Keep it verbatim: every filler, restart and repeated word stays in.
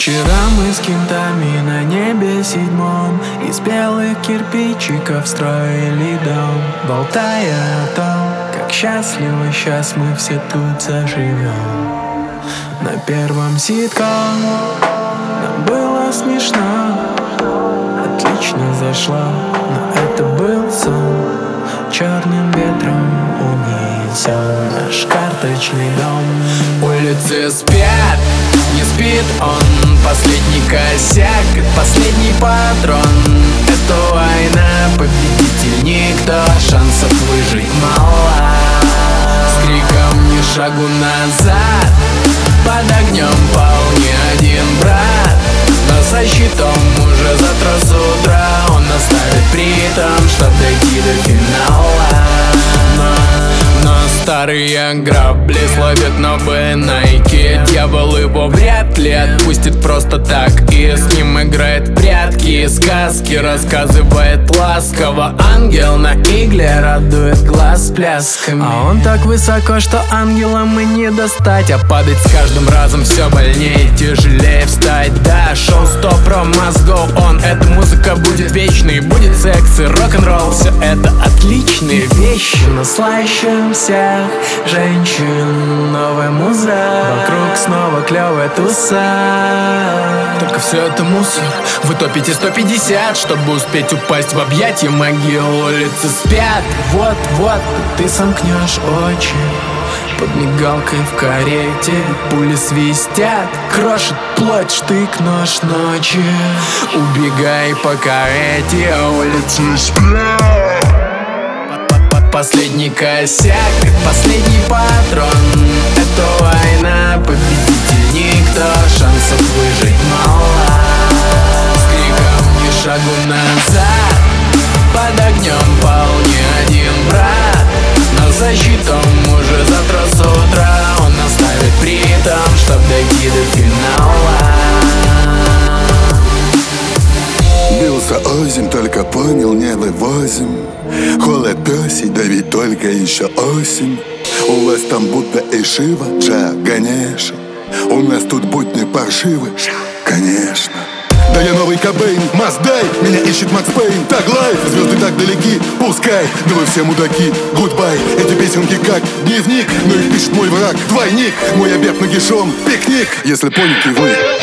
Вчера мы с кентами на небе седьмом из белых кирпичиков строили дом, болтая о том, как счастливо сейчас мы все тут заживем. На первом ситком нам было смешно, отлично зашла, но это был сон. Черным ветром унесен наш карточный дом. Улицы спят, не спит он. Последний косяк, последний патрон. Это война, победитель никто, шансов выжить мало. С криком ни шагу назад, под огнем пал не один брат, но со щитом уже завтра с утра он наставит притом, чтоб дойти до финала. Но, но старые грабли словят новые найки. Дьявол его вряд ли отпустит просто так, и с ним играет прятки и сказки, рассказывает ласково. Ангел на игле радует глаз плясками. А он так высоко, что ангелам и не достать, а падать с каждым разом все больнее, тяжелее встать. Да, шоу сто про must go on. Эта музыка будет вечной, будет секс и рок-н-ролл. Все это отличные вещи, но слаще всех женщин новая муза. Вокруг снова клевая туса. Только все это мусор. Вы топите сто пятьдесят, чтобы успеть упасть в объятия могил. Улицы спят, вот-вот ты сомкнешь очи под мигалкой в карете. Пули свистят, крошит плоть, штык, нож ночи. Убегай, пока эти улицы спят. Последний косяк, последний патрон. Это война, победитель никто, шансов выжить мало. С криком ни шагу назад, под огнем пал не один брат, но за щитом уже завтра с утра он наставит притом, чтоб дойти до финала. Бился озим, только понял, не вывозим. Холод пёсий, да ведь только еще осень. У вас там будто и Шива, Джа, Ганеша. У нас тут будни паршивы, конечно. Да я новый Кобейн, Маздай, меня ищет Макс Пейн. Так лайф, звезды так далеки, пускай, да вы все мудаки, гудбай. Эти песенки как дневник, но их пишет мой враг, двойник. Мой обед нагишом, пикник, если поняли вы.